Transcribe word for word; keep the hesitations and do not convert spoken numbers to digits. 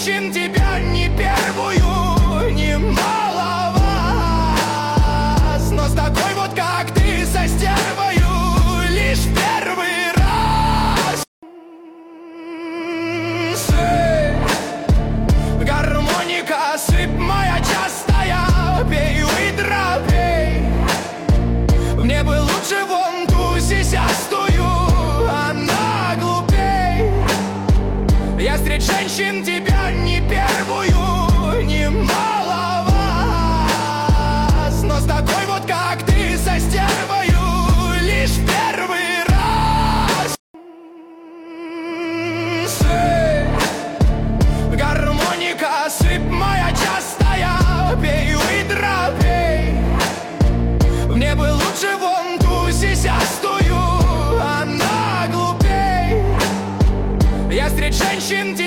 женщин тебя не первую, немало вас, но с такой вот как ты, со стервою, лишь первый раз. Сыпь, гармоника, сыпь моя частая, пей, выдра, пей. Мне бы лучше вон ту сисястую, она глупей. Я встреч женщин тебя не первую, немало вас, но с такой вот как ты, со стервою, лишь первый раз. Сыпь, гармоника, сыпь моя частая, пей, выдра, пей. Мне бы лучше вон ту сисястую, она глупей. Я встреч женщин